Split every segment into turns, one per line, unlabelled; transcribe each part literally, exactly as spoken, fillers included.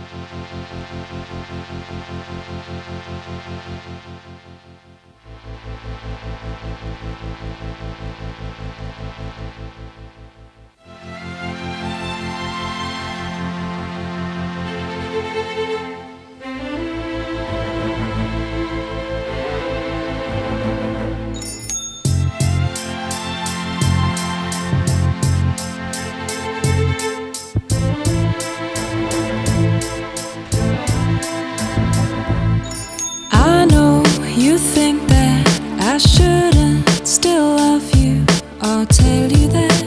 I know you think that I shouldn't still love you or tell you that,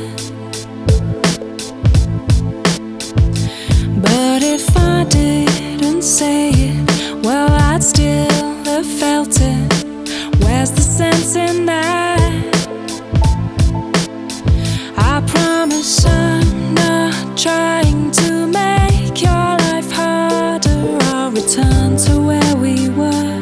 but if I didn't say it, well, I'd still have felt it. Where's the sense in that? I promise I'm not trying to make your life harder. I'll return to where we were,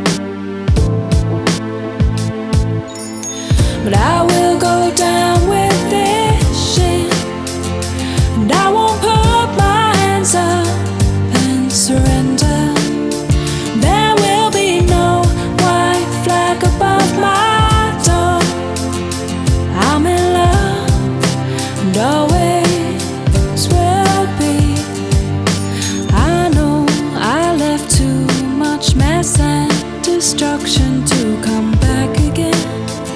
but I will go down with this shit, and I won't put my hands up and surrender. There will be no white flag above my door. I'm in love and always will be. I know I left too much mess and destruction to come back again,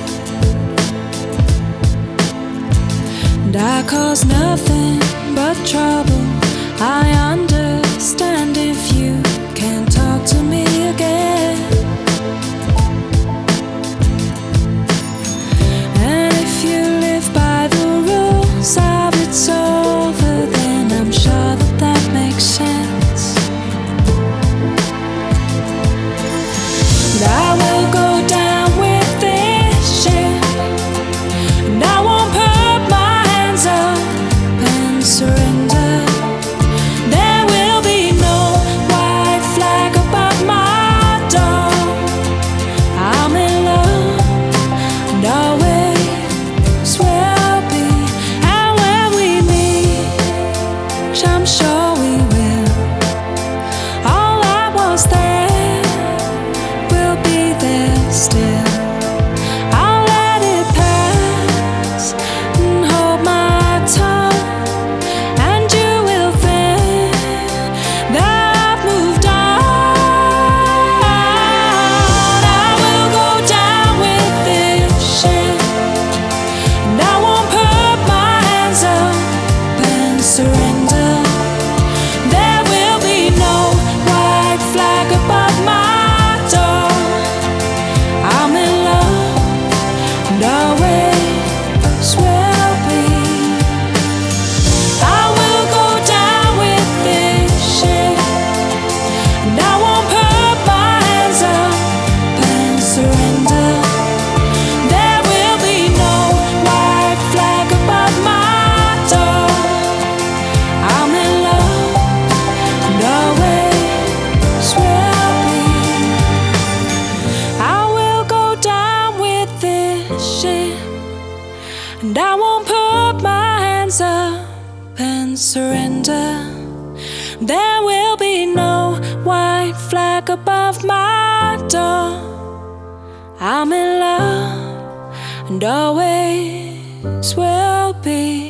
and I cause nothing but trouble. I understand if you can't talk to me again, and if you live by the rules of it's over, then I'm sure that that makes sense. And I will go down with this shit, and I won't put my hands up and surrender. There will be no white flag above my door. I'm in love and always will be. And when we meet, which I'm sure we will, all that was there will be there still. I'll let it pass and hold my tongue, and you will think that I've moved on. I will go down with this shit, and I won't put my hands up and surrender. There will be no white flag above my door. I'm in love and always will be. I will go down with this shit, and I won't put my hands up and surrender. There will be no white flag above my door. I'm in love and always will be. I will go down with this shit, and I won't put my hands up and surrender. There will be no white flag above my door. I'm in love and always will be.